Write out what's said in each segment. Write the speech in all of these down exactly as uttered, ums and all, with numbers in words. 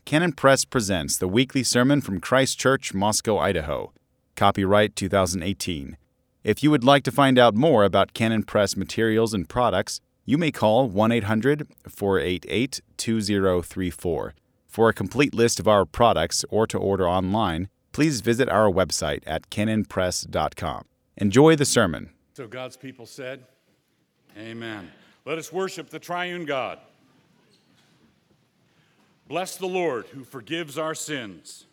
Canon Press presents the weekly sermon from Christ Church, Moscow, Idaho. Copyright two thousand eighteen. If you would like to find out more about Canon Press materials and products, you may call one eight hundred, four eight eight, two zero three four. For a complete list of our products or to order online, please visit our website at canon press dot com. Enjoy the sermon. So God's people said, Amen. Let us worship the triune God. Bless the Lord who forgives our sins.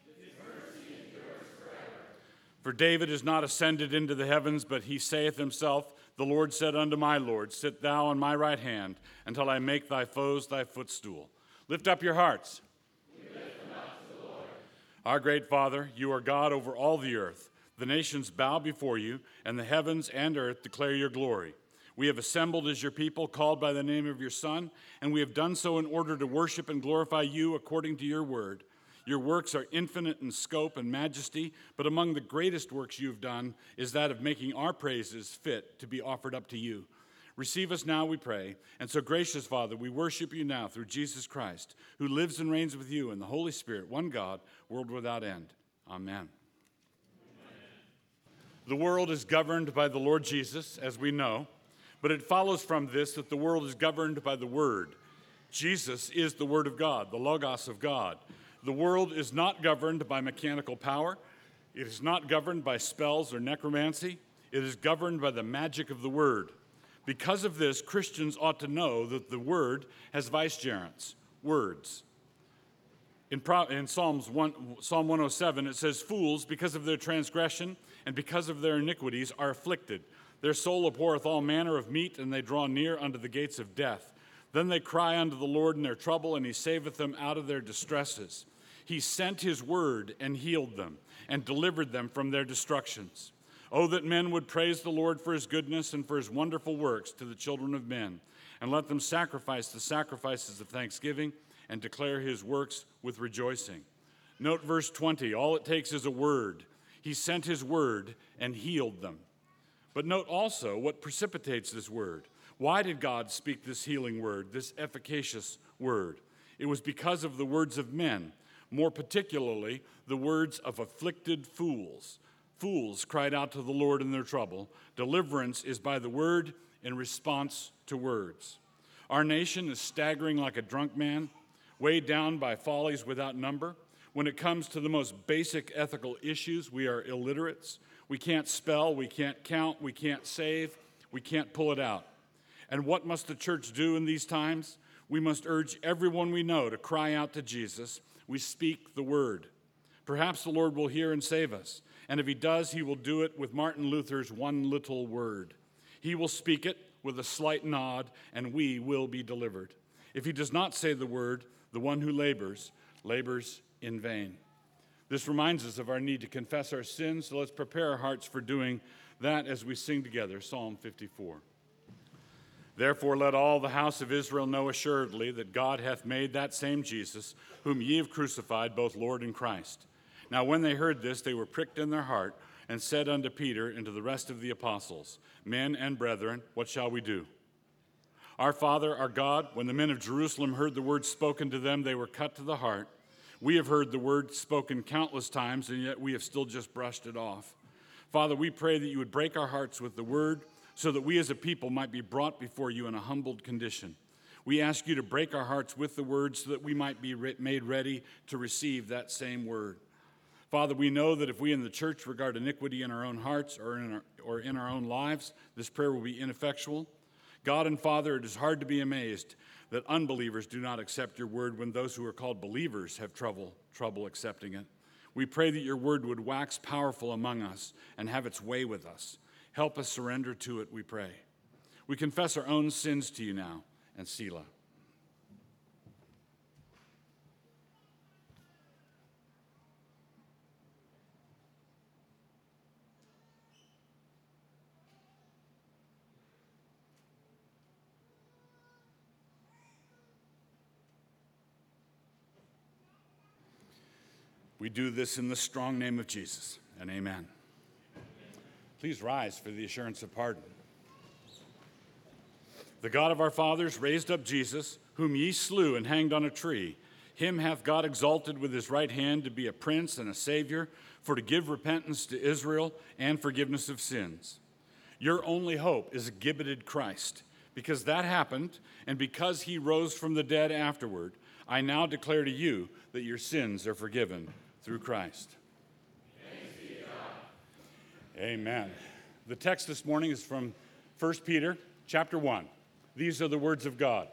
For David is not ascended into the heavens, but he saith himself, The Lord said unto my Lord, Sit thou on my right hand, until I make thy foes thy footstool. Lift up your hearts. We lift them up to the Lord. Our great Father, you are God over all the earth. The nations bow before you, and the heavens and earth declare your glory. We have assembled as your people, called by the name of your Son, and we have done so in order to worship and glorify you according to your word. Your works are infinite in scope and majesty, but among the greatest works you have done is that of making our praises fit to be offered up to you. Receive us now, we pray, and so gracious Father, we worship you now through Jesus Christ, who lives and reigns with you in the Holy Spirit, one God, world without end. Amen. The world is governed by the Lord Jesus, as we know. But it follows from this that the world is governed by the Word. Jesus is the Word of God, the Logos of God. The world is not governed by mechanical power. It is not governed by spells or necromancy. It is governed by the magic of the Word. Because of this, Christians ought to know that the Word has vicegerents, words. In, Pro- in Psalms one, Psalm one oh seven, it says, Fools, because of their transgression and because of their iniquities, are afflicted. Their soul abhorreth all manner of meat, and they draw near unto the gates of death. Then they cry unto the Lord in their trouble, and he saveth them out of their distresses. He sent his word and healed them, and delivered them from their destructions. Oh, that men would praise the Lord for his goodness and for his wonderful works to the children of men, and let them sacrifice the sacrifices of thanksgiving, and declare his works with rejoicing. Note verse twenty, all it takes is a word. He sent his word and healed them. But note also what precipitates this word. Why did God speak this healing word, this efficacious word? It was because of the words of men, more particularly the words of afflicted fools. Fools cried out to the Lord in their trouble. Deliverance is by the word in response to words. Our nation is staggering like a drunk man, weighed down by follies without number. When it comes to the most basic ethical issues, we are illiterates. We can't spell, we can't count, we can't save, we can't pull it out. And what must the church do in these times? We must urge everyone we know to cry out to Jesus. We speak the word. Perhaps the Lord will hear and save us. And if he does, he will do it with Martin Luther's one little word. He will speak it with a slight nod, and we will be delivered. If he does not say the word, the one who labors, labors in vain. This reminds us of our need to confess our sins, so let's prepare our hearts for doing that as we sing together Psalm fifty-four. Therefore let all the house of Israel know assuredly that God hath made that same Jesus, whom ye have crucified, both Lord and Christ. Now when they heard this, they were pricked in their heart, and said unto Peter and to the rest of the apostles, Men and brethren, what shall we do? Our Father, our God, when the men of Jerusalem heard the word spoken to them, they were cut to the heart. We have heard the word spoken countless times, and yet we have still just brushed it off. Father, we pray that you would break our hearts with the word so that we as a people might be brought before you in a humbled condition. We ask you to break our hearts with the word so that we might be made ready to receive that same word. Father, we know that if we in the church regard iniquity in our own hearts or in our, or in our own lives, this prayer will be ineffectual. God and Father, it is hard to be amazed that unbelievers do not accept your word when those who are called believers have trouble, trouble accepting it. We pray that your word would wax powerful among us and have its way with us. Help us surrender to it, we pray. We confess our own sins to you now, and Selah. We do this in the strong name of Jesus, and amen. Please rise for the assurance of pardon. The God of our fathers raised up Jesus, whom ye slew and hanged on a tree. Him hath God exalted with his right hand to be a prince and a savior, for to give repentance to Israel and forgiveness of sins. Your only hope is a gibbeted Christ. Because that happened, and because he rose from the dead afterward, I now declare to you that your sins are forgiven through Christ. Thanks be to God. Amen. The text this morning is from First Peter chapter one. These are the words of God.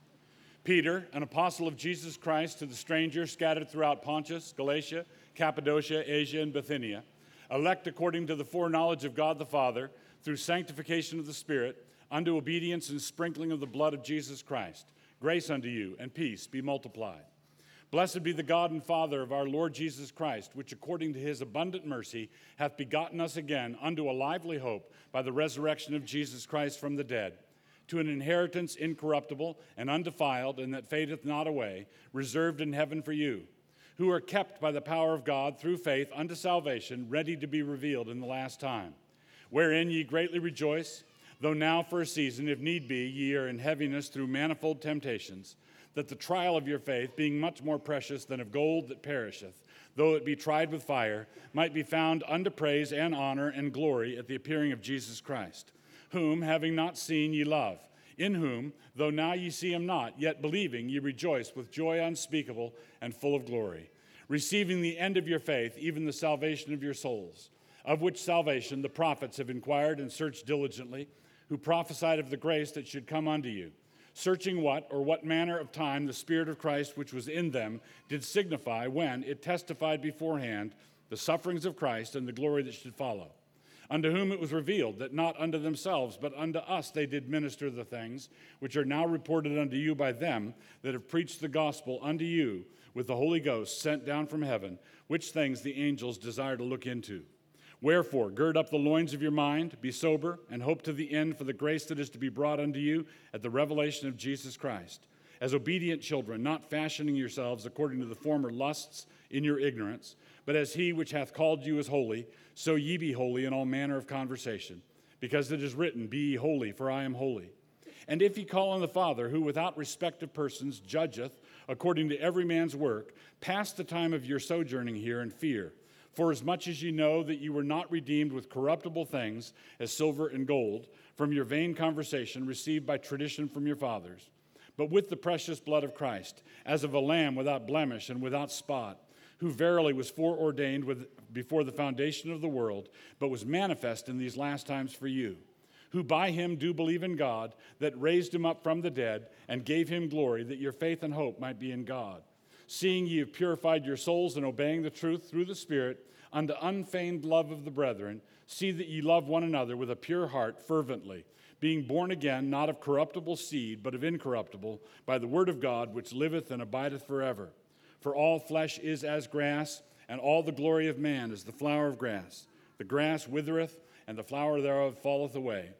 Peter, an apostle of Jesus Christ, to the strangers scattered throughout Pontus, Galatia, Cappadocia, Asia, and Bithynia, elect according to the foreknowledge of God the Father, through sanctification of the Spirit, unto obedience and sprinkling of the blood of Jesus Christ. Grace unto you and peace be multiplied. Blessed be the God and Father of our Lord Jesus Christ, which according to his abundant mercy hath begotten us again unto a lively hope by the resurrection of Jesus Christ from the dead, to an inheritance incorruptible and undefiled, and that fadeth not away, reserved in heaven for you, who are kept by the power of God through faith unto salvation, ready to be revealed in the last time, wherein ye greatly rejoice, though now for a season, if need be, ye are in heaviness through manifold temptations, that the trial of your faith, being much more precious than of gold that perisheth, though it be tried with fire, might be found unto praise and honor and glory at the appearing of Jesus Christ, whom, having not seen, ye love, in whom, though now ye see him not, yet believing, ye rejoice with joy unspeakable and full of glory, receiving the end of your faith, even the salvation of your souls, of which salvation the prophets have inquired and searched diligently, who prophesied of the grace that should come unto you, searching what or what manner of time the Spirit of Christ which was in them did signify when it testified beforehand the sufferings of Christ and the glory that should follow, unto whom it was revealed that not unto themselves, but unto us they did minister the things which are now reported unto you by them that have preached the gospel unto you with the Holy Ghost sent down from heaven, which things the angels desire to look into. Wherefore, gird up the loins of your mind, be sober, and hope to the end for the grace that is to be brought unto you at the revelation of Jesus Christ. As obedient children, not fashioning yourselves according to the former lusts in your ignorance, but as he which hath called you is holy, so ye be holy in all manner of conversation. Because it is written, Be ye holy, for I am holy. And if ye call on the Father, who without respect of persons judgeth according to every man's work, pass the time of your sojourning here in fear. For as much as ye know that ye were not redeemed with corruptible things, as silver and gold, from your vain conversation received by tradition from your fathers, but with the precious blood of Christ, as of a lamb without blemish and without spot, who verily was foreordained with, before the foundation of the world, but was manifest in these last times for you, who by him do believe in God, that raised him up from the dead, and gave him glory, that your faith and hope might be in God. Seeing ye have purified your souls in obeying the truth through the Spirit, unto unfeigned love of the brethren, see that ye love one another with a pure heart fervently, being born again, not of corruptible seed, but of incorruptible, by the word of God, which liveth and abideth forever. For all flesh is as grass, and all the glory of man is the flower of grass. The grass withereth, and the flower thereof falleth away.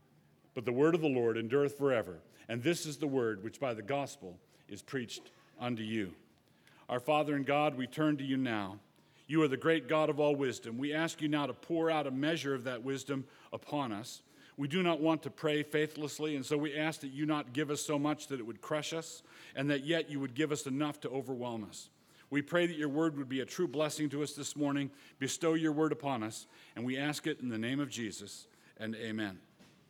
But the word of the Lord endureth forever. And this is the word which by the gospel is preached unto you. Our Father and God, we turn to you now. You are the great God of all wisdom. We ask you now to pour out a measure of that wisdom upon us. We do not want to pray faithlessly, and so we ask that you not give us so much that it would crush us, and that yet you would give us enough to overwhelm us. We pray that your word would be a true blessing to us this morning. Bestow your word upon us, and we ask it in the name of Jesus, and amen.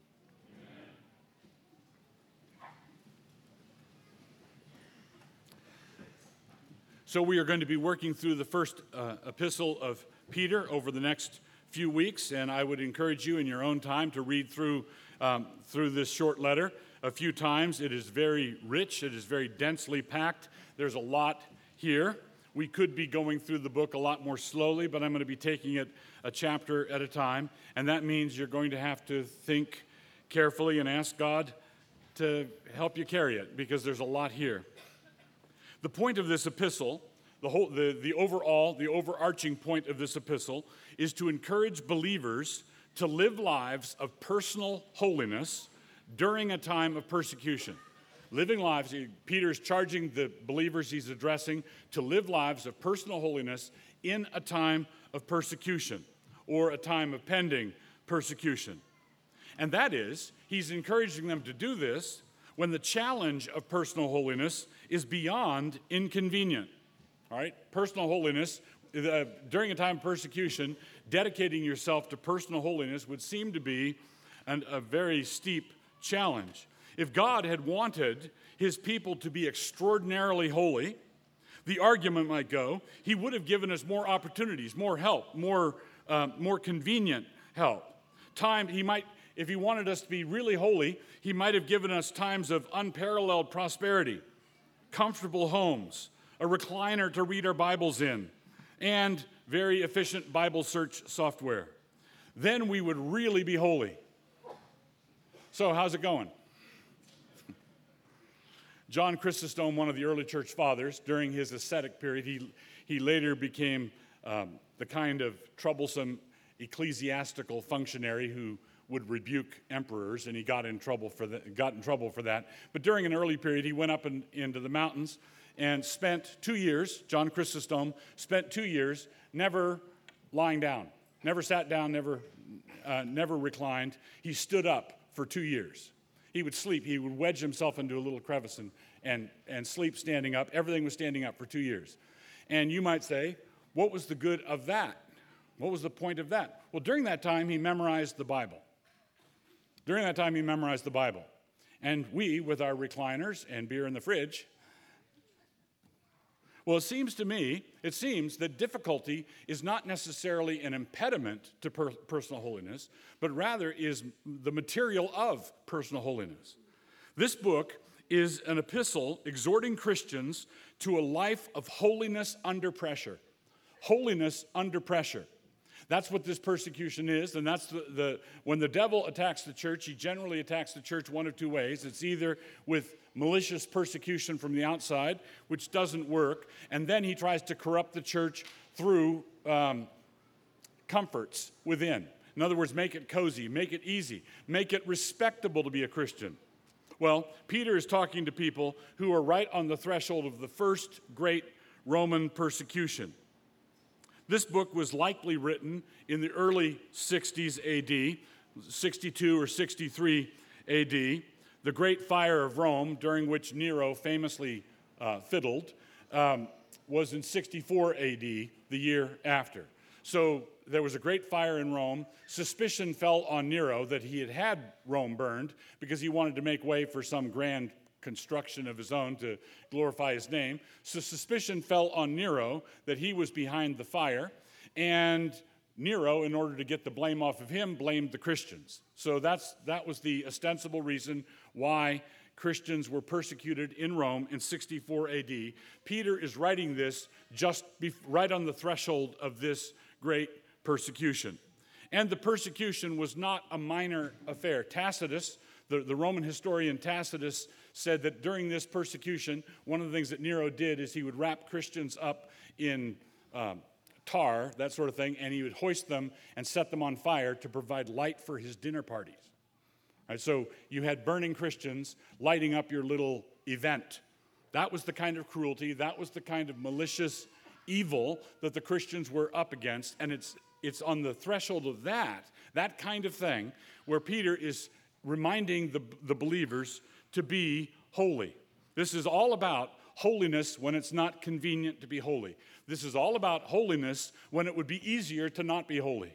So we are going to be working through the first uh, epistle of Peter over the next few weeks, and I would encourage you in your own time to read through um, through this short letter a few times. It is very rich. It is very densely packed. There's a lot here. We could be going through the book a lot more slowly, but I'm going to be taking it a chapter at a time, and that means you're going to have to think carefully and ask God to help you carry it, because there's a lot here. The point of this epistle, the whole, the, the overall, the overarching point of this epistle is to encourage believers to live lives of personal holiness during a time of persecution. Living lives, Peter's charging the believers he's addressing to live lives of personal holiness in a time of persecution or a time of pending persecution. And that is, he's encouraging them to do this when the challenge of personal holiness is beyond inconvenient. All right? Personal holiness, uh, during a time of persecution, dedicating yourself to personal holiness would seem to be an, a very steep challenge. If God had wanted his people to be extraordinarily holy, the argument might go, he would have given us more opportunities, more help, more, uh, more convenient help. Time, he might, if he wanted us to be really holy, he might have given us times of unparalleled prosperity, comfortable homes, a recliner to read our Bibles in, and very efficient Bible search software. Then we would really be holy. So how's it going? John Chrysostom, one of the early church fathers, during his ascetic period, he, he later became um, the kind of troublesome ecclesiastical functionary who would rebuke emperors, and he got in trouble for that. Got in trouble for that. But during an early period, he went up in, into the mountains and spent two years. John Chrysostom spent two years never lying down, never sat down, never, uh, never reclined. He stood up for two years. He would sleep. He would wedge himself into a little crevice and, and, and sleep standing up. Everything was standing up for two years. And you might say, what was the good of that? What was the point of that? Well, during that time, he memorized the Bible. During that time, he memorized the Bible. And we, with our recliners and beer in the fridge, well, it seems to me, it seems that difficulty is not necessarily an impediment to per- personal holiness, but rather is the material of personal holiness. This book is an epistle exhorting Christians to a life of holiness under pressure. Holiness under pressure. That's what this persecution is, and that's the, the when the devil attacks the church, he generally attacks the church one of two ways. It's either with malicious persecution from the outside, which doesn't work, and then he tries to corrupt the church through um, comforts within. In other words, make it cozy, make it easy, make it respectable to be a Christian. Well, Peter is talking to people who are right on the threshold of the first great Roman persecution. This book was likely written in the early sixties A D, sixty-two or sixty-three A D. The Great Fire of Rome, during which Nero famously uh, fiddled, um, was in sixty-four A D, the year after. So there was a great fire in Rome. Suspicion fell on Nero that he had had Rome burned because he wanted to make way for some grand construction of his own to glorify his name. So suspicion fell on Nero that he was behind the fire, and Nero, in order to get the blame off of him, blamed the Christians. So that's that was the ostensible reason why Christians were persecuted in Rome in sixty-four A D. Peter is writing this just be, right on the threshold of this great persecution. And the persecution was not a minor affair. Tacitus, the, the Roman historian Tacitus, said that during this persecution, one of the things that Nero did is he would wrap Christians up in um, tar, that sort of thing, and he would hoist them and set them on fire to provide light for his dinner parties. Right, so you had burning Christians lighting up your little event. That was the kind of cruelty, that was the kind of malicious evil that the Christians were up against, and it's it's on the threshold of that, that kind of thing, where Peter is reminding the, the believers to be holy. This is all about holiness when it's not convenient to be holy. This is all about holiness when it would be easier to not be holy.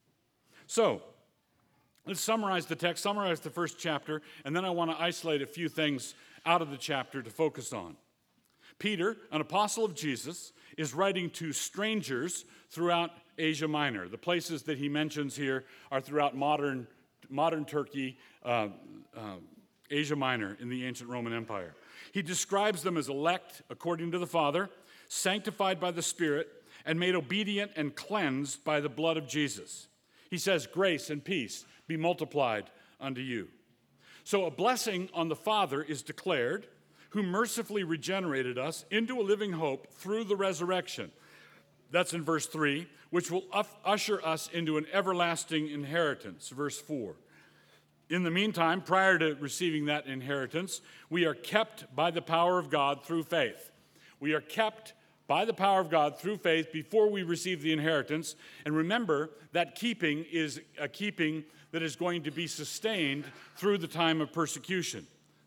So, let's summarize the text, summarize the first chapter, and then I want to isolate a few things out of the chapter to focus on. Peter, an apostle of Jesus, is writing to strangers throughout Asia Minor. The places that he mentions here are throughout modern, modern Turkey, uh, uh, Asia Minor in the ancient Roman Empire. He describes them as elect according to the Father, sanctified by the Spirit, and made obedient and cleansed by the blood of Jesus. He says, grace and peace be multiplied unto you. So a blessing on the Father is declared, who mercifully regenerated us into a living hope through the resurrection. That's in verse three, which will usher us into an everlasting inheritance, verse four. In the meantime, prior to receiving that inheritance, we are kept by the power of God through faith. We are kept by the power of God through faith before we receive the inheritance. And remember, that keeping is a keeping that is going to be sustained through the time of persecution.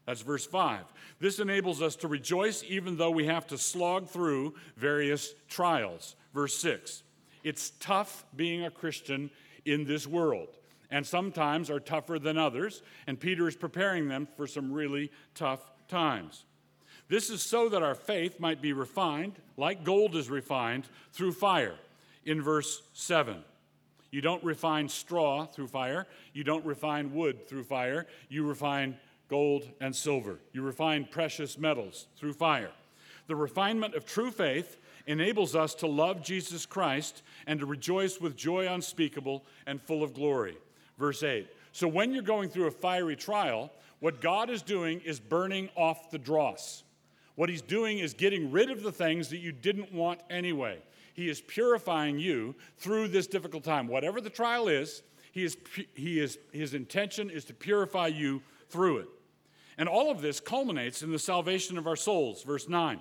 That's verse five. This enables us to rejoice even though we have to slog through various trials. Verse six. It's tough being a Christian in this world, and sometimes are tougher than others, and Peter is preparing them for some really tough times. This is so that our faith might be refined, like gold is refined, through fire, in verse seven. You don't refine straw through fire. You don't refine wood through fire. You refine gold and silver. You refine precious metals through fire. The refinement of true faith enables us to love Jesus Christ and to rejoice with joy unspeakable and full of glory. Verse eight. So when you're going through a fiery trial, what God is doing is burning off the dross. What he's doing is getting rid of the things that you didn't want anyway. He is purifying you through this difficult time. Whatever the trial is, he is, he is, his intention is to purify you through it. And all of this culminates in the salvation of our souls. Verse nine.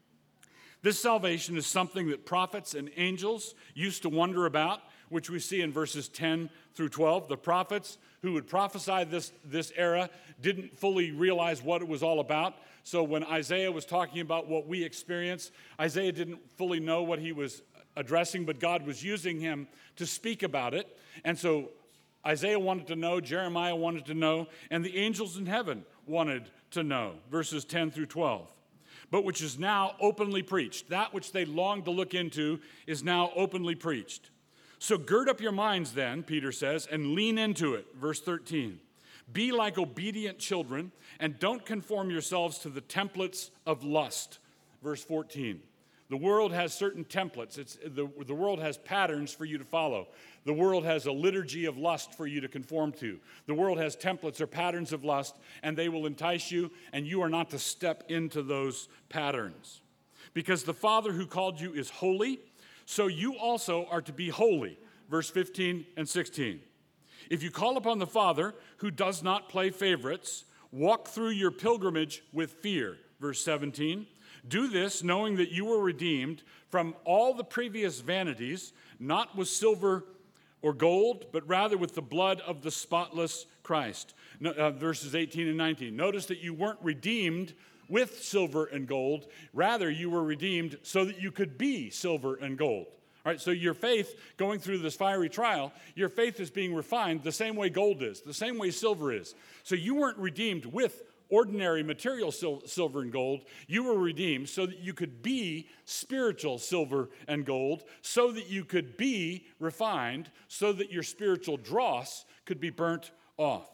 This salvation is something that prophets and angels used to wonder about, which we see in verses ten through twelve. The prophets who would prophesy this, this era didn't fully realize what it was all about. So when Isaiah was talking about what we experience, Isaiah didn't fully know what he was addressing, but God was using him to speak about it. And so Isaiah wanted to know, Jeremiah wanted to know, and the angels in heaven wanted to know. Verses ten through twelve. But which is now openly preached. That which they longed to look into is now openly preached. So gird up your minds then, Peter says, and lean into it. Verse thirteen. Be like obedient children, and don't conform yourselves to the templates of lust. Verse fourteen. The world has certain templates. It's, the, the world has patterns for you to follow. The world has a liturgy of lust for you to conform to. The world has templates or patterns of lust, and they will entice you, and you are not to step into those patterns. Because the Father who called you is holy, so you also are to be holy. Verse fifteen and sixteen. If you call upon the Father who does not play favorites, walk through your pilgrimage with fear. Verse seventeen. Do this knowing that you were redeemed from all the previous vanities, not with silver or gold, but rather with the blood of the spotless Christ. No, uh, verses eighteen and nineteen. Notice that you weren't redeemed with silver and gold. Rather, you were redeemed so that you could be silver and gold. All right, so your faith going through this fiery trial, your faith is being refined the same way gold is, the same way silver is. So you weren't redeemed with ordinary material sil- silver and gold. You were redeemed so that you could be spiritual silver and gold, so that you could be refined, so that your spiritual dross could be burnt off.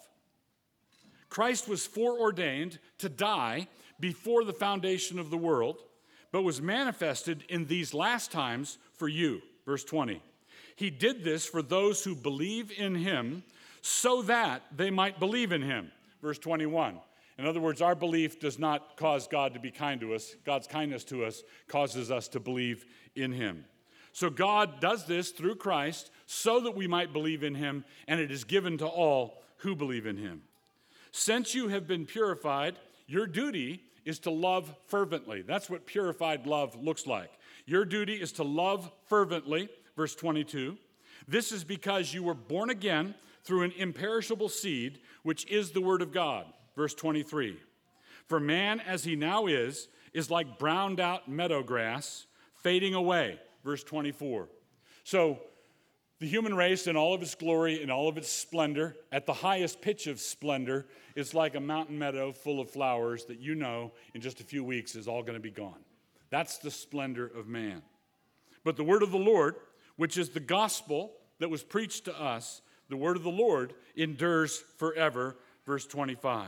Christ was foreordained to die before the foundation of the world, but was manifested in these last times for you. Verse twenty. He did this for those who believe in him so that they might believe in him. Verse twenty-one. In other words, our belief does not cause God to be kind to us. God's kindness to us causes us to believe in him. So God does this through Christ so that we might believe in him, and it is given to all who believe in him. Since you have been purified, your duty is to love fervently. That's what purified love looks like. Your duty is to love fervently, verse twenty-two. This is because you were born again through an imperishable seed, which is the word of God. Verse twenty-three, for man as he now is, is like browned out meadow grass fading away. Verse twenty-four. So the human race in all of its glory, in all of its splendor, at the highest pitch of splendor, is like a mountain meadow full of flowers that you know in just a few weeks is all going to be gone. That's the splendor of man. But the word of the Lord, which is the gospel that was preached to us, the word of the Lord endures forever. Verse twenty-five.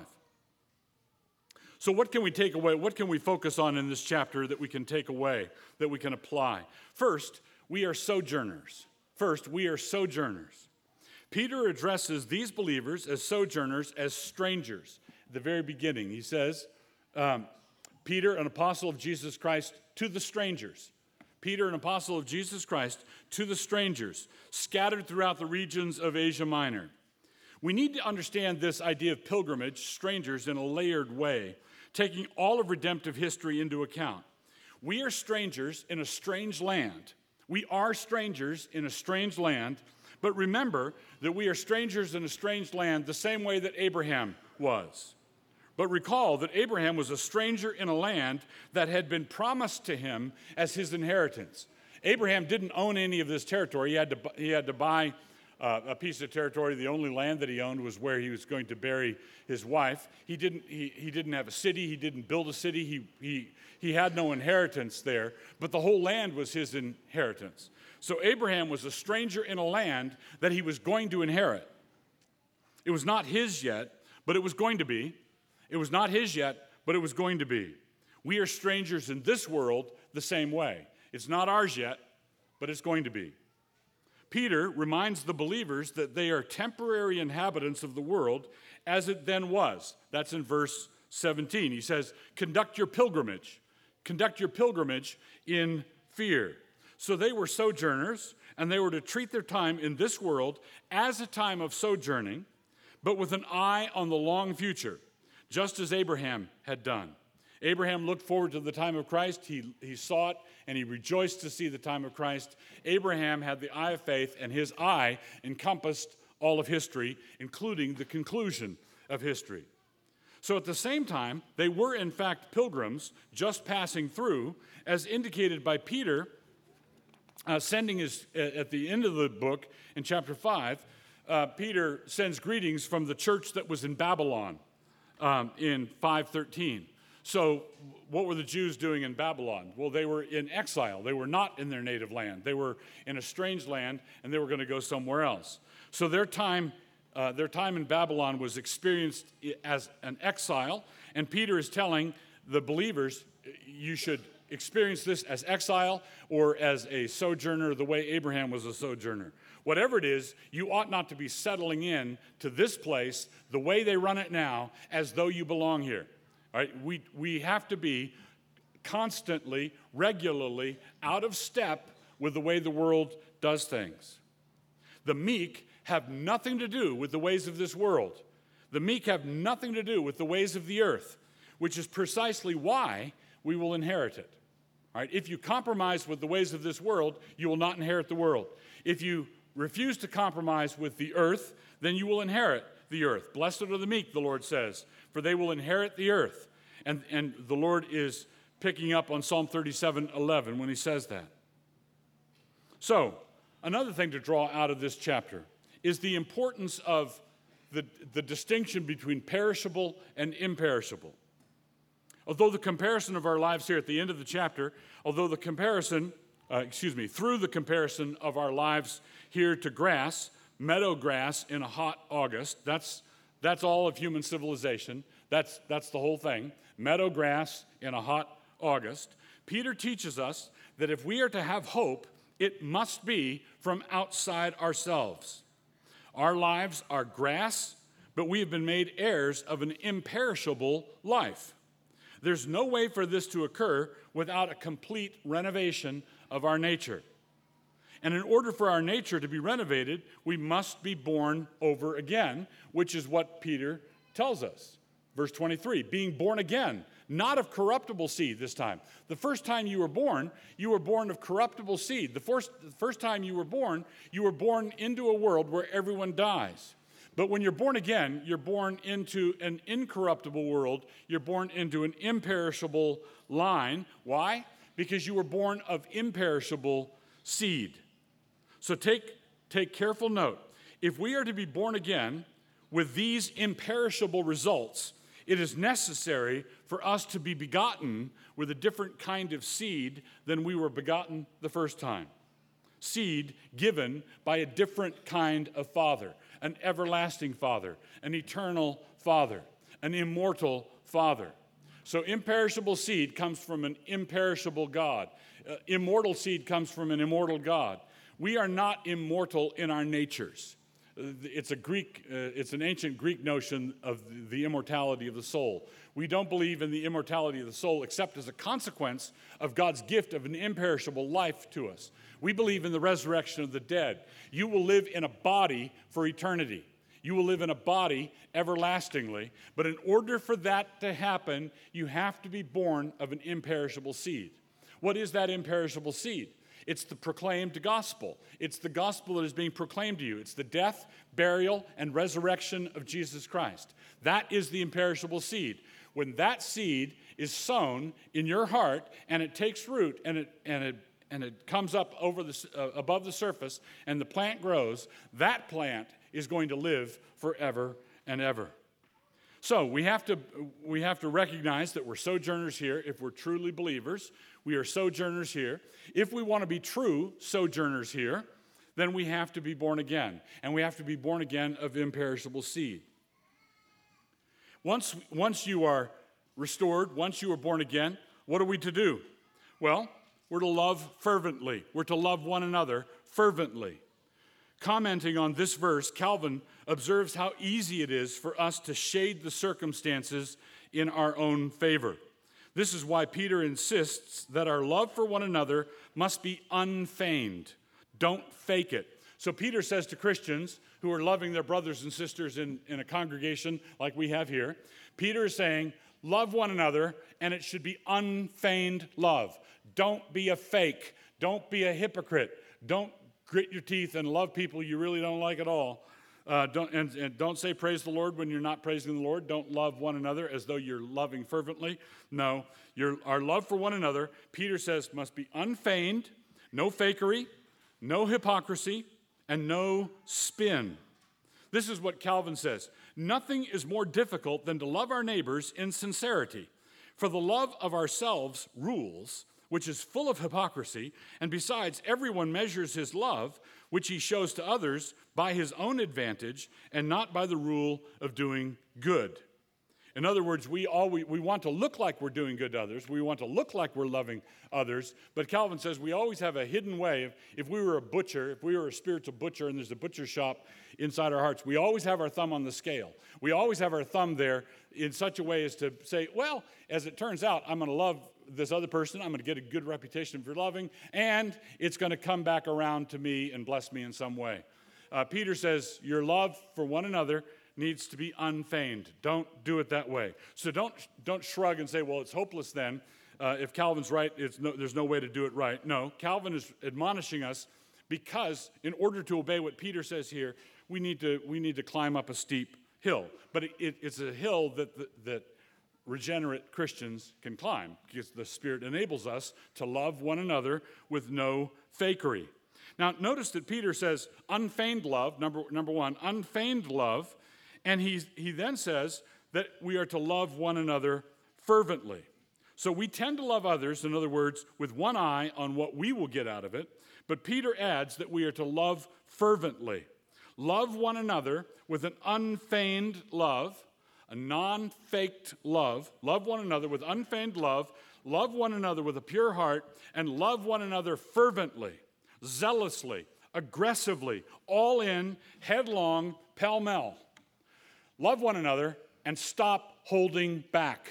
So what can we take away? What can we focus on in this chapter that we can take away, that we can apply? First, we are sojourners. First, we are sojourners. Peter addresses these believers as sojourners, as strangers. At the very beginning, he says, um, Peter, an apostle of Jesus Christ, to the strangers. Peter, an apostle of Jesus Christ, to the strangers, scattered throughout the regions of Asia Minor. We need to understand this idea of pilgrimage, strangers, in a layered way, taking all of redemptive history into account. We are strangers in a strange land. We are strangers in a strange land, but remember that we are strangers in a strange land the same way that Abraham was. But recall that Abraham was a stranger in a land that had been promised to him as his inheritance. Abraham didn't own any of this territory. He had to, he had to buy uh, a piece of territory. The only land that he owned was where he was going to bury his wife. He didn't, he, he didn't have a city. He didn't build a city. He, he, he had no inheritance there, but the whole land was his inheritance. So Abraham was a stranger in a land that he was going to inherit. It was not his yet, but it was going to be. It was not his yet, but it was going to be. We are strangers in this world the same way. It's not ours yet, but it's going to be. Peter reminds the believers that they are temporary inhabitants of the world as it then was. That's in verse seventeen. He says, conduct your pilgrimage. Conduct your pilgrimage in fear. So they were sojourners, and they were to treat their time in this world as a time of sojourning, but with an eye on the long future, just as Abraham had done. Abraham looked forward to the time of Christ. He, he saw it, and he rejoiced to see the time of Christ. Abraham had the eye of faith, and his eye encompassed all of history, including the conclusion of history. So at the same time, they were in fact pilgrims just passing through, as indicated by Peter uh, sending his, at the end of the book in chapter five, uh, Peter sends greetings from the church that was in Babylon um, in five thirteen. So what were the Jews doing in Babylon? Well, they were in exile. They were not in their native land. They were in a strange land, and they were going to go somewhere else. So their time, uh, their time in Babylon was experienced as an exile, and Peter is telling the believers, you should experience this as exile or as a sojourner the way Abraham was a sojourner. Whatever it is, you ought not to be settling in to this place the way they run it now as though you belong here. All right, we, we have to be constantly, regularly out of step with the way the world does things. The meek have nothing to do with the ways of this world. The meek have nothing to do with the ways of the earth, which is precisely why we will inherit it. All right, if you compromise with the ways of this world, you will not inherit the world. If you refuse to compromise with the earth, then you will inherit the earth. Blessed are the meek, the Lord says, for they will inherit the earth. And, and the Lord is picking up on Psalm thirty-seven eleven when he says that. So, another thing to draw out of this chapter is the importance of the, the distinction between perishable and imperishable. Although the comparison of our lives here at the end of the chapter, although the comparison, uh, excuse me, through the comparison of our lives here to grass, meadow grass in a hot August, that's, that's all of human civilization. That's, that's the whole thing. Meadow grass in a hot August. Peter teaches us that if we are to have hope, it must be from outside ourselves. Our lives are grass, but we have been made heirs of an imperishable life. There's no way for this to occur without a complete renovation of our nature. And in order for our nature to be renovated, we must be born over again, which is what Peter tells us. Verse twenty-three, being born again, not of corruptible seed this time. The first time you were born, you were born of corruptible seed. The first, the first time you were born, you were born into a world where everyone dies. But when you're born again, you're born into an incorruptible world. You're born into an imperishable line. Why? Because you were born of imperishable seed. So take, take careful note. If we are to be born again with these imperishable results, it is necessary for us to be begotten with a different kind of seed than we were begotten the first time. Seed given by a different kind of father, an everlasting father, an eternal father, an immortal father. So imperishable seed comes from an imperishable God. Uh, immortal seed comes from an immortal God. We are not immortal in our natures. It's a Greek, uh, it's an ancient Greek notion of the immortality of the soul. We don't believe in the immortality of the soul except as a consequence of God's gift of an imperishable life to us. We believe in the resurrection of the dead. You will live in a body for eternity. You will live in a body everlastingly. But in order for that to happen, you have to be born of an imperishable seed. What is that imperishable seed? It's the proclaimed gospel. It's the gospel that is being proclaimed to you. It's the death, burial, and resurrection of Jesus Christ. That is the imperishable seed. When that seed is sown in your heart and it takes root and it and it and it comes up over the uh, above the surface and the plant grows, that plant is going to live forever and ever. So we have to we have to recognize that we're sojourners here if we're truly believers. We are sojourners here. If we want to be true sojourners here, then we have to be born again. And we have to be born again of imperishable seed. Once, once you are restored, once you are born again, what are we to do? Well, we're to love fervently. We're to love one another fervently. Commenting on this verse, Calvin observes how easy it is for us to shade the circumstances in our own favor. This is why Peter insists that our love for one another must be unfeigned. Don't fake it. So Peter says to Christians who are loving their brothers and sisters in, in a congregation like we have here, Peter is saying, love one another, and it should be unfeigned love. Don't be a fake. Don't be a hypocrite. Don't grit your teeth and love people you really don't like at all. Uh, don't, and, and don't say praise the Lord when you're not praising the Lord. Don't love one another as though you're loving fervently. No, your, our love for one another, Peter says, must be unfeigned, no fakery, no hypocrisy, and no spin. This is what Calvin says. Nothing is more difficult than to love our neighbors in sincerity. For the love of ourselves rules, which is full of hypocrisy, and besides, everyone measures his love, which he shows to others, by his own advantage and not by the rule of doing good. In other words, we, all, we, we want to look like we're doing good to others. We want to look like we're loving others. But Calvin says we always have a hidden way. If, if we were a butcher, if we were a spiritual butcher and there's a butcher shop inside our hearts, we always have our thumb on the scale. We always have our thumb there in such a way as to say, well, as it turns out, I'm going to love this other person. I'm going to get a good reputation for loving, and it's going to come back around to me and bless me in some way. Uh, Peter says your love for one another needs to be unfeigned. Don't do it that way. So don't don't shrug and say, well, it's hopeless then. Uh, if Calvin's right, it's no, there's no way to do it right. No, Calvin is admonishing us because in order to obey what Peter says here, we need to we need to climb up a steep hill. But it, it, it's a hill that, that that regenerate Christians can climb because the Spirit enables us to love one another with no fakery. Now, notice that Peter says unfeigned love, number, number one, unfeigned love, and he, he then says that we are to love one another fervently. So we tend to love others, in other words, with one eye on what we will get out of it, but Peter adds that we are to love fervently. Love one another with an unfeigned love, a non-faked love. Love one another with unfeigned love. Love one another with a pure heart, and love one another fervently, zealously, aggressively, all in, headlong, pell-mell. Love one another and stop holding back.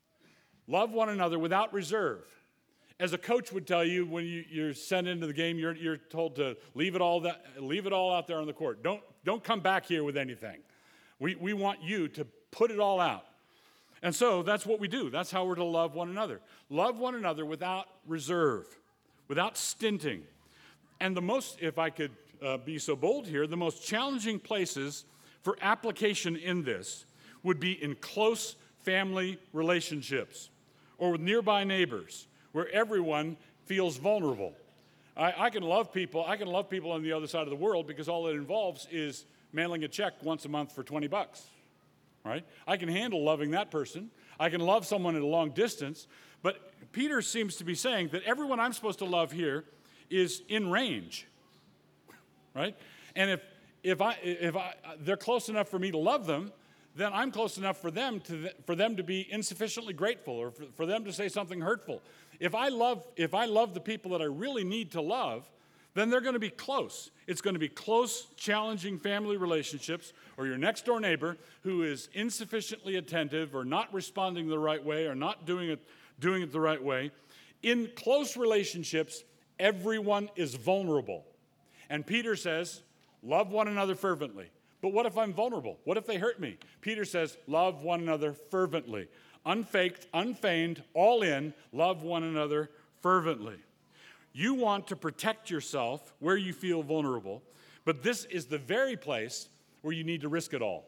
Love one another without reserve. As a coach would tell you when you, you're sent into the game, you're, you're told to leave it all that, leave it all out there on the court. Don't, don't come back here with anything. We, we want you to put it all out. And so that's what we do. That's how we're to love one another. Love one another without reserve, without stinting. And the most, if I could uh, be so bold here, the most challenging places for application in this would be in close family relationships or with nearby neighbors where everyone feels vulnerable. I, I can love people. I can love people on the other side of the world because all it involves is mailing a check once a month for twenty bucks, right? I can handle loving that person. I can love someone at a long distance. But Peter seems to be saying that everyone I'm supposed to love here is in range, right? And if if I if I they're close enough for me to love them, then I'm close enough for them to for them to be insufficiently grateful or for, for them to say something hurtful. If I love if I love the people that I really need to love, then they're going to be close. It's going to be close, challenging family relationships, or your next door neighbor who is insufficiently attentive or not responding the right way or not doing it doing it the right way. In close relationships, everyone is vulnerable. And Peter says, love one another fervently. But what if I'm vulnerable? What if they hurt me? Peter says, love one another fervently. Unfaked, unfeigned, all in, love one another fervently. You want to protect yourself where you feel vulnerable, but this is the very place where you need to risk it all.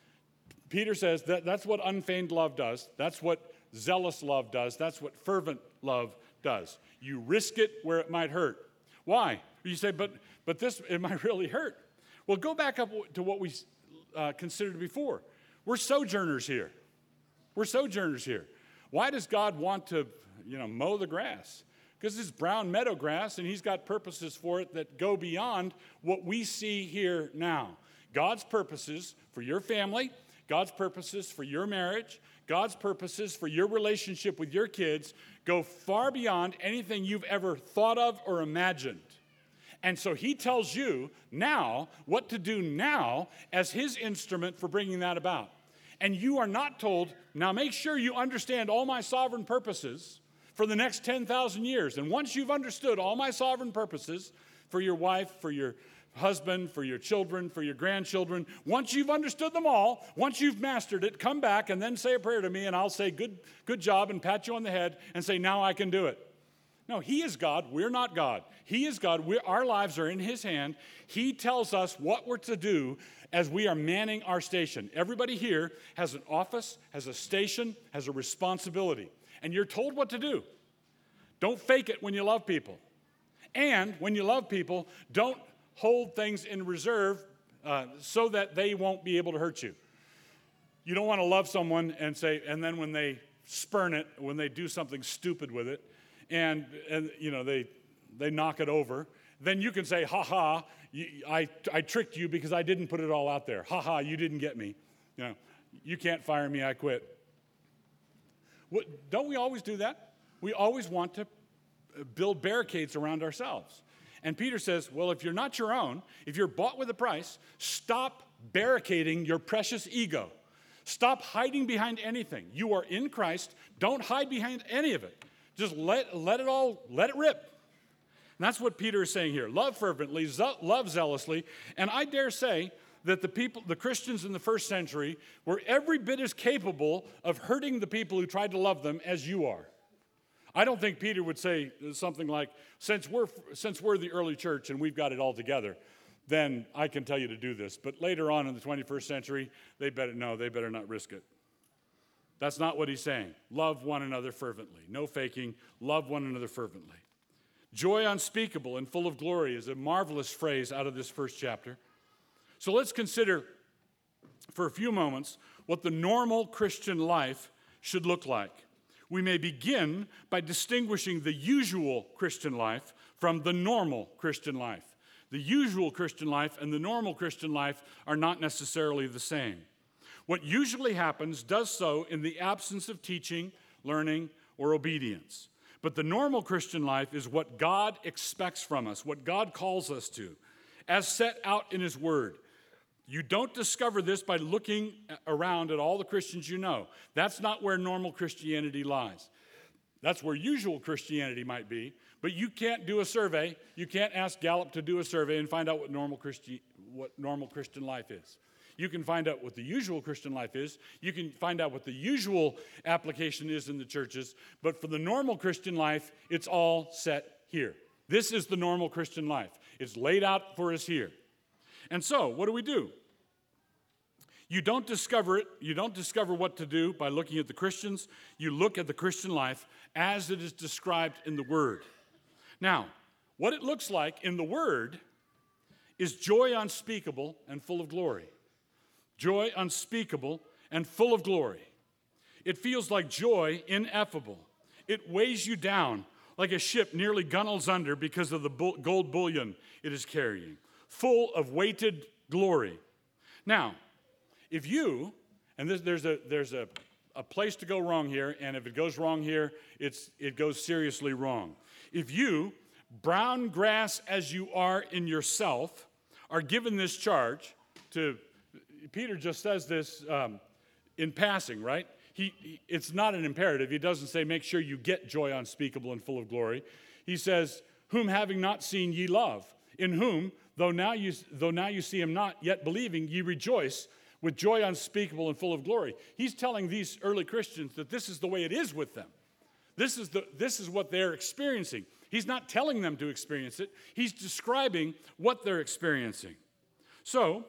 Peter says that that's what unfeigned love does. That's what zealous love does. That's what fervent love does. You risk it where it might hurt. Why? You say, but but this, it might really hurt. Well, go back up to what we uh, considered before. We're sojourners here. We're sojourners here. Why does God want to, you know, mow the grass? Because it's brown meadow grass, and he's got purposes for it that go beyond what we see here now. God's purposes for your family, God's purposes for your marriage, God's purposes for your relationship with your kids go far beyond anything you've ever thought of or imagined. And so he tells you now what to do now as his instrument for bringing that about. And you are not told, now make sure you understand all my sovereign purposes for the next ten thousand years. And once you've understood all my sovereign purposes for your wife, for your husband, for your children, for your grandchildren, once you've understood them all, once you've mastered it, come back and then say a prayer to me, and I'll say, good, good job, and pat you on the head and say, now I can do it. No, he is God. We're not God. He is God. We're, our lives are in his hand. He tells us what we're to do as we are manning our station. Everybody here has an office, has a station, has a responsibility. And you're told what to do. Don't fake it when you love people. And when you love people, don't hold things in reserve uh, so that they won't be able to hurt you. You don't want to love someone and say, and then when they spurn it, when they do something stupid with it, and, and you know, they they knock it over, then you can say, ha ha, you, I, I tricked you because I didn't put it all out there. Ha ha, you didn't get me. You know, you can't fire me, I quit. What, don't we always do that? We always want to build barricades around ourselves. And Peter says, well, if you're not your own, if you're bought with a price, stop barricading your precious ego. Stop hiding behind anything. You are in Christ. Don't hide behind any of it. Just let, let it all, let it rip. And that's what Peter is saying here. Love fervently, ze- love zealously. And I dare say that the people, the Christians in the first century were every bit as capable of hurting the people who tried to love them as you are. I don't think Peter would say something like, since we're, since we're the early church and we've got it all together, then I can tell you to do this. But later on in the twenty-first century, they better, no, they better not risk it. That's not what he's saying. Love one another fervently. No faking. Love one another fervently. Joy unspeakable and full of glory is a marvelous phrase out of this first chapter. So let's consider for a few moments what the normal Christian life should look like. We may begin by distinguishing the usual Christian life from the normal Christian life. The usual Christian life and the normal Christian life are not necessarily the same. What usually happens does so in the absence of teaching, learning, or obedience. But the normal Christian life is what God expects from us, what God calls us to, as set out in his word. You don't discover this by looking around at all the Christians you know. That's not where normal Christianity lies. That's where usual Christianity might be, but you can't do a survey. You can't ask Gallup to do a survey and find out what normal Christi- what normal Christian life is. You can find out what the usual Christian life is. You can find out what the usual application is in the churches, but for the normal Christian life, it's all set here. This is the normal Christian life. It's laid out for us here. And so, what do we do? You don't discover it. You don't discover what to do by looking at the Christians. You look at the Christian life as it is described in the Word. Now, what it looks like in the Word is joy unspeakable and full of glory. Joy unspeakable and full of glory. It feels like joy ineffable. It weighs you down like a ship nearly gunnels under because of the gold bullion it is carrying, full of weighted glory. Now, if you, and this, there's a there's a, a place to go wrong here, and if it goes wrong here, it's it goes seriously wrong. If you, brown grass as you are in yourself, are given this charge to, Peter just says this um, in passing, right? He, he it's not an imperative. He doesn't say, make sure you get joy unspeakable and full of glory. He says, whom having not seen ye love, in whom, though now you though now you see him not, yet believing, ye rejoice with joy unspeakable and full of glory. He's telling these early Christians that this is the way it is with them. This is the this is what they're experiencing. He's not telling them to experience it. He's describing what they're experiencing. So,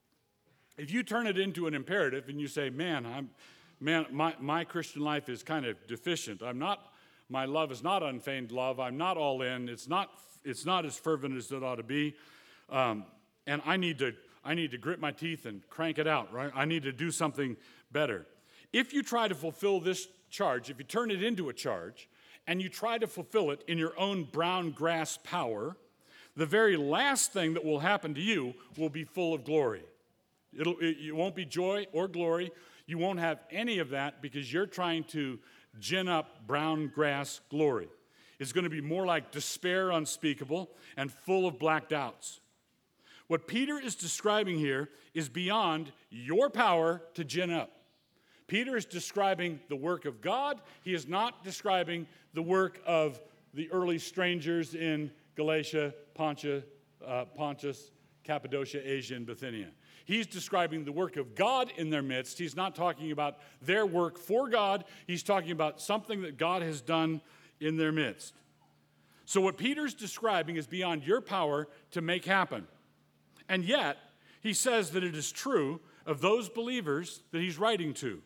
if you turn it into an imperative and you say, man, I'm, man, my, my Christian life is kind of deficient. I'm not, my love is not unfeigned love. I'm not all in. It's not, it's not as fervent as it ought to be. Um, and I need to, I need to grit my teeth and crank it out, right? I need to do something better. If you try to fulfill this charge, if you turn it into a charge, and you try to fulfill it in your own brown grass power, the very last thing that will happen to you will be full of glory. It'll, it, it won't be joy or glory. You won't have any of that because you're trying to gin up brown grass glory. It's going to be more like despair unspeakable and full of black doubts. What Peter is describing here is beyond your power to gin up. Peter is describing the work of God. He is not describing the work of the early strangers in Galatia, Pontus, uh, Pontus, Cappadocia, Asia, and Bithynia. He's describing the work of God in their midst. He's not talking about their work for God. He's talking about something that God has done in their midst. So what Peter's describing is beyond your power to make happen. And yet, he says that it is true of those believers that he's writing to.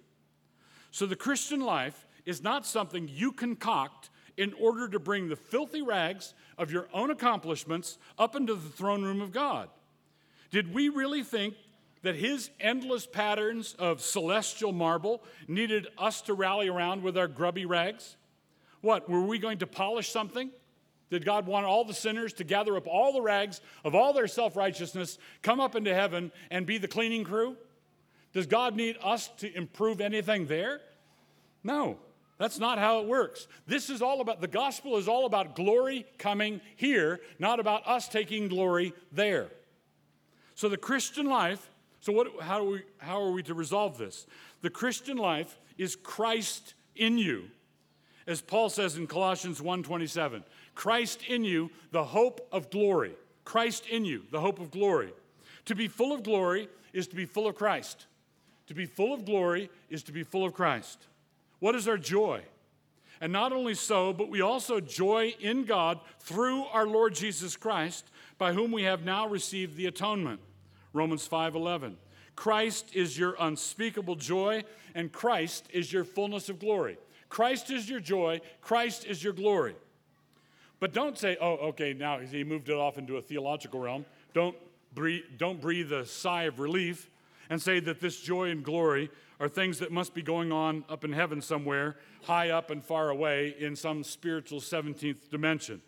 So the Christian life is not something you concoct in order to bring the filthy rags of your own accomplishments up into the throne room of God. Did we really think that his endless patterns of celestial marble needed us to rally around with our grubby rags? What, were we going to polish something? Did God want all the sinners to gather up all the rags of all their self-righteousness, come up into heaven, and be the cleaning crew? Does God need us to improve anything there? No, that's not how it works. This is all about, the gospel is all about glory coming here, not about us taking glory there. So the Christian life, so what, how, do we, how are we to resolve this? The Christian life is Christ in you. As Paul says in Colossians one twenty-seven, Christ in you, the hope of glory. Christ in you, the hope of glory. To be full of glory is to be full of Christ. To be full of glory is to be full of Christ. What is our joy? And not only so, but we also joy in God through our Lord Jesus Christ, by whom we have now received the atonement. Romans five eleven. Christ is your unspeakable joy, and Christ is your fullness of glory. Christ is your joy, Christ is your glory. But don't say, oh, okay, now he moved it off into a theological realm. Don't breathe, don't breathe a sigh of relief and say that this joy and glory are things that must be going on up in heaven somewhere, high up and far away in some spiritual seventeenth dimension.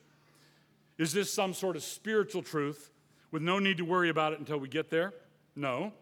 Is this some sort of spiritual truth with no need to worry about it until we get there? No.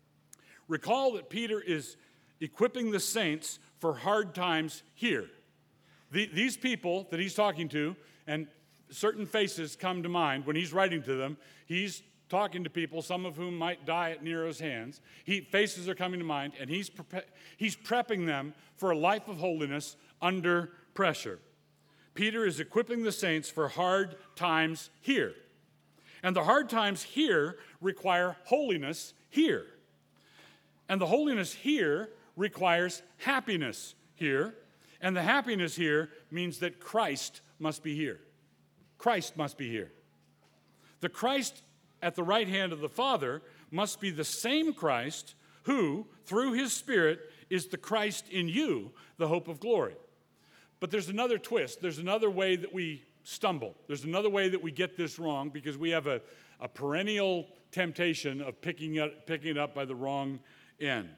Recall that Peter is equipping the saints for hard times here. The, these people that he's talking to, and certain faces come to mind when he's writing to them. He's talking to people, some of whom might die at Nero's hands. He, faces are coming to mind, and he's, pre- he's prepping them for a life of holiness under pressure. Peter is equipping the saints for hard times here. And the hard times here require holiness here. And the holiness here requires happiness here. And the happiness here means that Christ must be here. Christ must be here. The Christ at the right hand of the Father must be the same Christ who, through his Spirit, is the Christ in you, the hope of glory. But there's another twist. There's another way that we stumble. There's another way that we get this wrong because we have a, a perennial temptation of picking it, picking it up by the wrong end.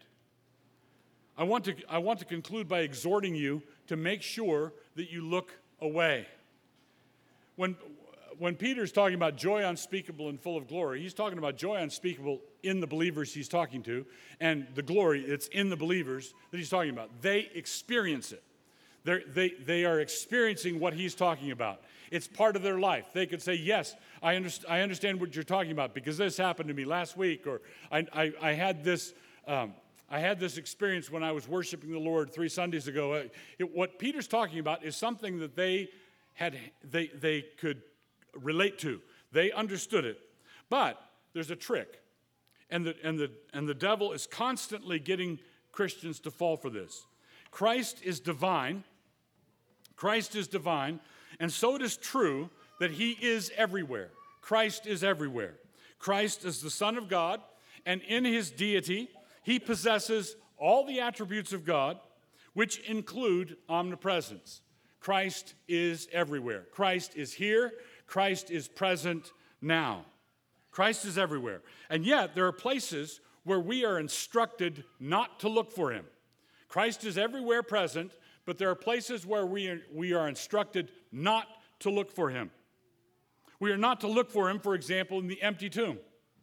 I want to, I want to conclude by exhorting you to make sure that you look away. When, when Peter's talking about joy unspeakable and full of glory, he's talking about joy unspeakable in the believers he's talking to, and the glory that's in the believers that he's talking about. They experience it. They're, they, they are experiencing what he's talking about. It's part of their life. They could say, yes, I, underst- I understand what you're talking about because this happened to me last week, or I, I, I had this... Um, I had this experience when I was worshiping the Lord three Sundays ago. Uh, it, what Peter's talking about is something that they had, they, they could relate to. They understood it. But there's a trick. And the, and, the, and the devil is constantly getting Christians to fall for this. Christ is divine. Christ is divine. And so it is true that he is everywhere. Christ is everywhere. Christ is the Son of God, and in his deity, he possesses all the attributes of God, which include omnipresence. Christ is everywhere. Christ is here. Christ is present now. Christ is everywhere. And yet, there are places where we are instructed not to look for him. Christ is everywhere present, but there are places where we are, we are instructed not to look for him. We are not to look for him, for example, in the empty tomb.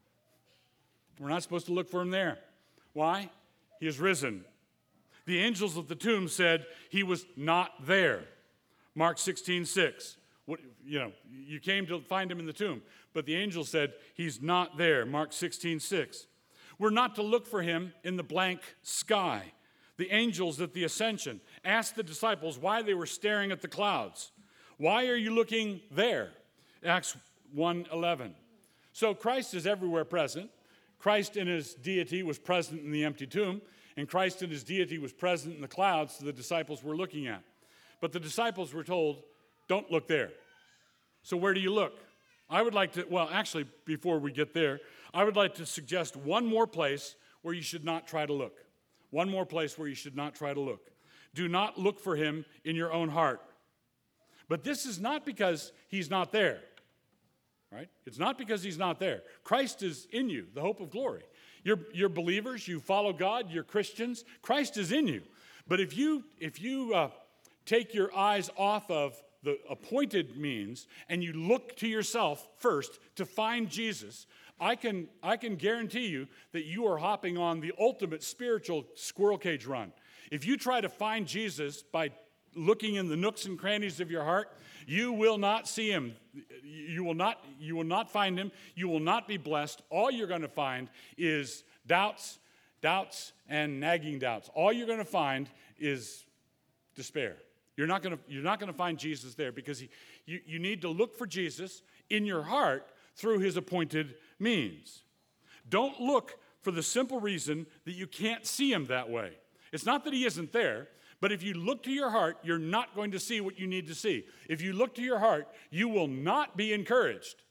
We're not supposed to look for him there. Why? He is risen. The angels of the tomb said he was not there. Mark sixteen six. What, you know, you came to find him in the tomb, but the angel said he's not there. Mark sixteen six. We're not to look for him in the blank sky. The angels at the ascension asked the disciples why they were staring at the clouds. Why are you looking there? Acts one eleven. So Christ is everywhere present. Christ in his deity was present in the empty tomb, and Christ in his deity was present in the clouds the disciples were looking at. But the disciples were told, don't look there. So where do you look? I would like to, well, actually, before we get there, I would like to suggest one more place where you should not try to look. One more place where you should not try to look. Do not look for him in your own heart. But this is not because he's not there, right? It's not because he's not there. Christ is in you, the hope of glory. You're, you're believers, you follow God, you're Christians. Christ is in you. But if you, if you uh, take your eyes off of the appointed means and you look to yourself first to find Jesus, I can, I can guarantee you that you are hopping on the ultimate spiritual squirrel cage run. If you try to find Jesus by looking in the nooks and crannies of your heart, you will not see him. You will not, you will not find him. You will not be blessed. All you're going to find is doubts, doubts, and nagging doubts. All you're going to find is despair. You're not going to, you're not going to find Jesus there because he, you, you need to look for Jesus in your heart through his appointed means. Don't look for the simple reason that you can't see him that way. It's not that he isn't there, but if you look to your heart, you're not going to see what you need to see. If you look to your heart, you will not be encouraged.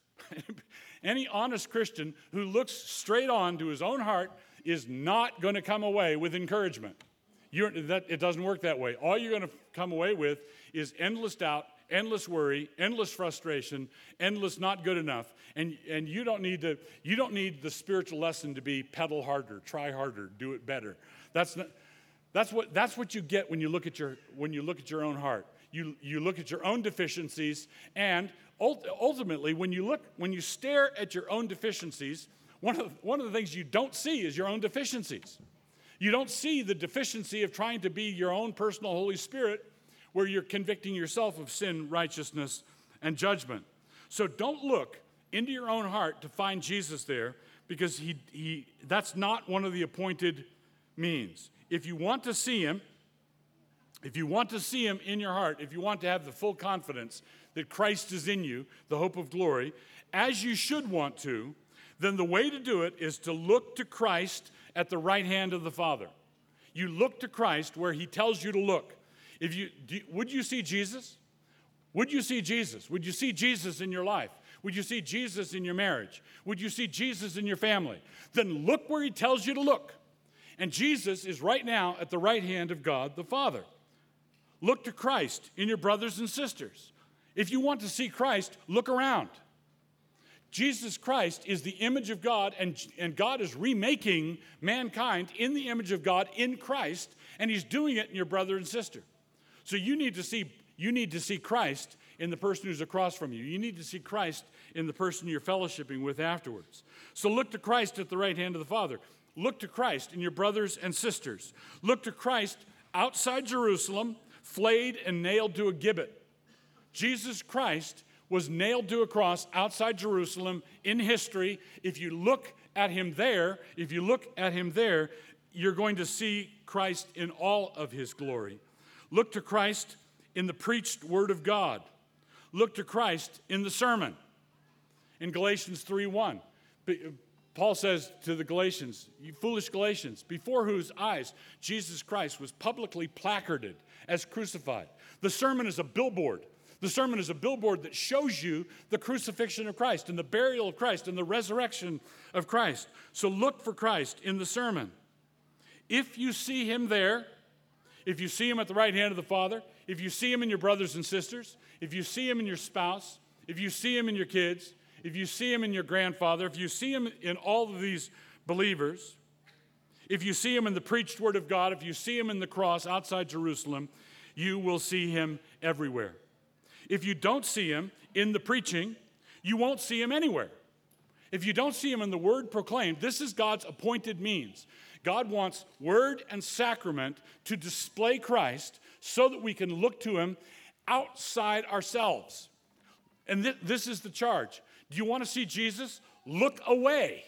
Any honest Christian who looks straight on to his own heart is not going to come away with encouragement. You're, that, it doesn't work that way. All you're going to come away with is endless doubt, endless worry, endless frustration, endless not good enough. And, and you don't need to, you don't need the spiritual lesson to be pedal harder, try harder, do it better. That's not, that's what that's what you get when you look at your when you look at your own heart. You you look at your own deficiencies, and ultimately when you look when you stare at your own deficiencies, one of one of the things you don't see is your own deficiencies. You don't see the deficiency of trying to be your own personal Holy Spirit, where you're convicting yourself of sin, righteousness, and judgment. So don't look into your own heart to find Jesus there, because he, he that's not one of the appointed means. If you want to see him, if you want to see him in your heart, if you want to have the full confidence that Christ is in you, the hope of glory, as you should want to, then the way to do it is to look to Christ at the right hand of the Father. You look to Christ where he tells you to look. If you do, would you see Jesus? Would you see Jesus? Would you see Jesus in your life? Would you see Jesus in your marriage? Would you see Jesus in your family? Then look where he tells you to look. And Jesus is right now at the right hand of God the Father. Look to Christ in your brothers and sisters. If you want to see Christ, look around. Jesus Christ is the image of God, and, and God is remaking mankind in the image of God in Christ, and he's doing it in your brother and sister. So you need to see, you need to see Christ in the person who's across from you. You need to see Christ in the person you're fellowshipping with afterwards. So look to Christ at the right hand of the Father. Look to Christ in your brothers and sisters. Look to Christ outside Jerusalem, flayed and nailed to a gibbet. Jesus Christ was nailed to a cross outside Jerusalem in history. If you look at him there, if you look at him there, you're going to see Christ in all of his glory. Look to Christ in the preached word of God. Look to Christ in the sermon. In Galatians three one, Paul says to the Galatians, you foolish Galatians, before whose eyes Jesus Christ was publicly placarded as crucified. The sermon is a billboard. The sermon is a billboard that shows you the crucifixion of Christ and the burial of Christ and the resurrection of Christ. So look for Christ in the sermon. If you see him there, if you see him at the right hand of the Father, if you see him in your brothers and sisters, if you see him in your spouse, if you see him in your kids, if you see him in your grandfather, if you see him in all of these believers, if you see him in the preached word of God, if you see him in the cross outside Jerusalem, you will see him everywhere. If you don't see him in the preaching, you won't see him anywhere. If you don't see him in the word proclaimed, this is God's appointed means. God wants word and sacrament to display Christ so that we can look to him outside ourselves. And th- this is the charge. Do you want to see Jesus? Look away.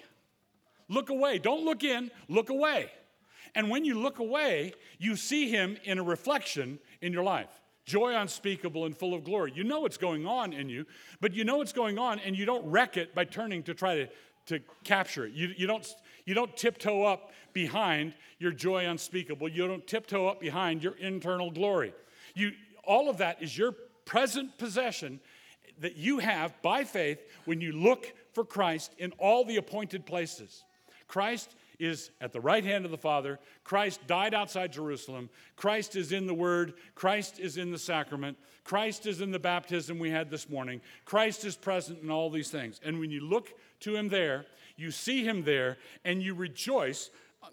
Look away. Don't look in, look away. And when you look away, you see him in a reflection in your life. Joy unspeakable and full of glory. You know what's going on in you, but you know what's going on and you don't wreck it by turning to try to, to capture it. You, you, don't, you don't tiptoe up behind your joy unspeakable. You don't tiptoe up behind your internal glory. You, all of that is your present possession that you have by faith when you look for Christ in all the appointed places. Christ is at the right hand of the Father. Christ died outside Jerusalem. Christ is in the Word. Christ is in the sacrament. Christ is in the baptism we had this morning. Christ is present in all these things. And when you look to him there, you see him there, and you rejoice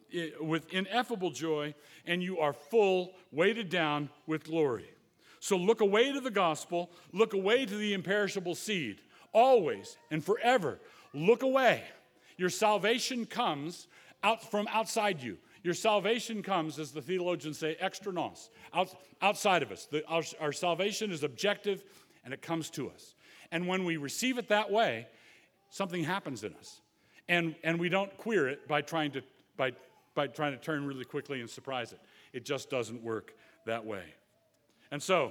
with ineffable joy, and you are full, weighted down with glory. So look away to the gospel. Look away to the imperishable seed. Always and forever, look away. Your salvation comes out from outside you. Your salvation comes, as the theologians say, extra nos, out, outside of us. The, our, our salvation is objective, and it comes to us. And when we receive it that way, something happens in us. And, and we don't queer it by trying to by, by trying to turn really quickly and surprise it. It just doesn't work that way. And so,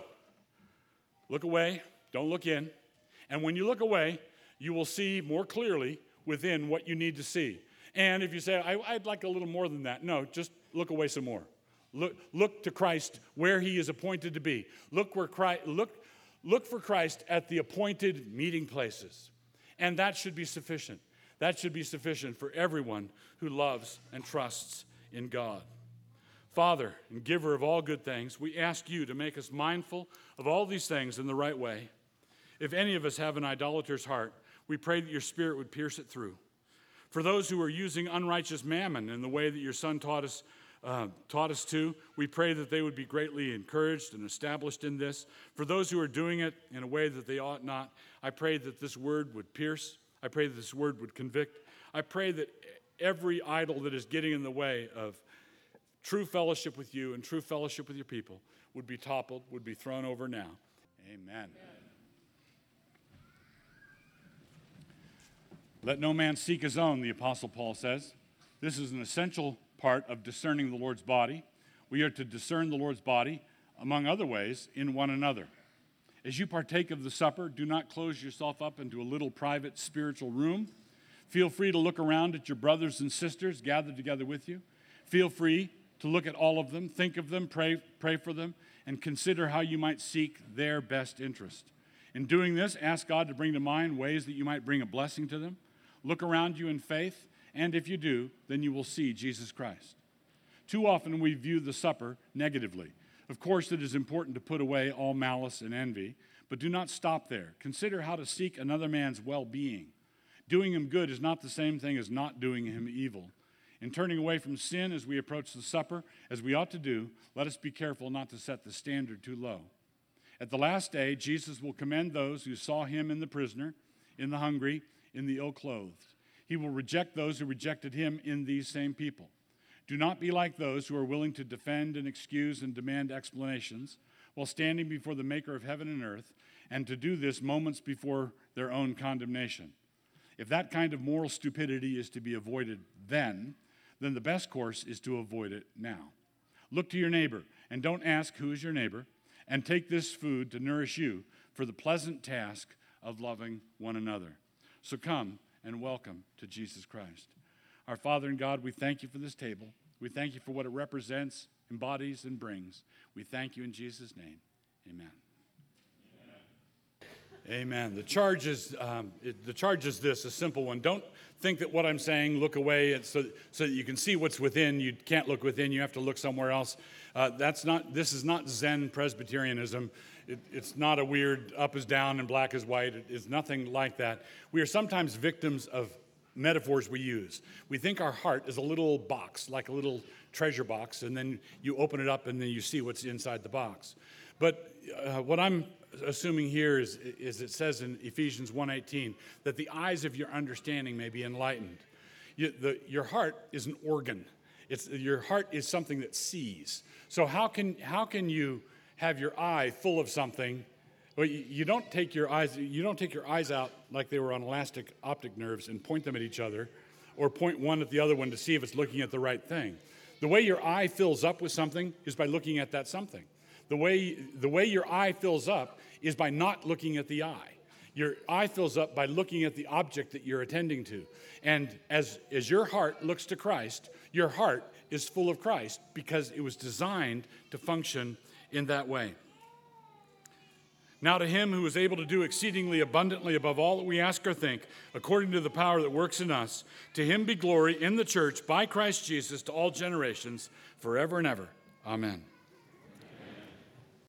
look away, don't look in. And when you look away, you will see more clearly within what you need to see. And if you say, I, I'd like a little more than that, no, just look away some more. Look, look to Christ where he is appointed to be. Look where Christ, look, look for Christ at the appointed meeting places. And that should be sufficient. That should be sufficient for everyone who loves and trusts in God. Father and giver of all good things, we ask you to make us mindful of all these things in the right way. If any of us have an idolater's heart, we pray that your Spirit would pierce it through. For those who are using unrighteous mammon in the way that your Son taught us, uh, taught us to, we pray that they would be greatly encouraged and established in this. For those who are doing it in a way that they ought not, I pray that this word would pierce. I pray that this word would convict. I pray that every idol that is getting in the way of true fellowship with you and true fellowship with your people would be toppled, would be thrown over now. Amen. Amen. Let no man seek his own, the Apostle Paul says. This is an essential part of discerning the Lord's body. We are to discern the Lord's body, among other ways, in one another. As you partake of the supper, do not close yourself up into a little private spiritual room. Feel free to look around at your brothers and sisters gathered together with you. Feel free to look at all of them, think of them, pray, pray for them, and consider how you might seek their best interest. In doing this, ask God to bring to mind ways that you might bring a blessing to them. Look around you in faith, and if you do, then you will see Jesus Christ. Too often we view the supper negatively. Of course, it is important to put away all malice and envy, but do not stop there. Consider how to seek another man's well-being. Doing him good is not the same thing as not doing him evil. In turning away from sin as we approach the supper, as we ought to do, let us be careful not to set the standard too low. At the last day, Jesus will commend those who saw him in the prisoner, in the hungry, in the ill-clothed. He will reject those who rejected him in these same people. Do not be like those who are willing to defend and excuse and demand explanations while standing before the maker of heaven and earth, and to do this moments before their own condemnation. If that kind of moral stupidity is to be avoided then, then the best course is to avoid it now. Look to your neighbor, and don't ask who is your neighbor, and take this food to nourish you for the pleasant task of loving one another. So come and welcome to Jesus Christ. Our Father and God, we thank you for this table. We thank you for what it represents, embodies, and brings. We thank you in Jesus' name. Amen. Amen. Amen. The charge is um, it, the charge is this, a simple one. Don't think that what I'm saying, look away it's so, so that you can see what's within. You can't look within. You have to look somewhere else. Uh, that's not. This is not Zen Presbyterianism. It, it's not a weird up is down and black is white. It is nothing like that. We are sometimes victims of metaphors we use. We think our heart is a little box, like a little treasure box, and then you open it up and then you see what's inside the box. But uh, what I'm assuming here is, is it says in Ephesians one eighteen that the eyes of your understanding may be enlightened. You, the, your heart is an organ. It's, your heart is something that sees. So how can, how can you have your eye full of something? Well, you, you don't take your eyes, you don't take your eyes out like they were on elastic optic nerves and point them at each other, or point one at the other one to see if it's looking at the right thing. The way your eye fills up with something is by looking at that something. The way, the way your eye fills up is by not looking at the eye. Your eye fills up by looking at the object that you're attending to. And as, as your heart looks to Christ, your heart is full of Christ because it was designed to function in that way. Now to him who is able to do exceedingly abundantly above all that we ask or think, according to the power that works in us, to him be glory in the church by Christ Jesus to all generations, forever and ever. Amen.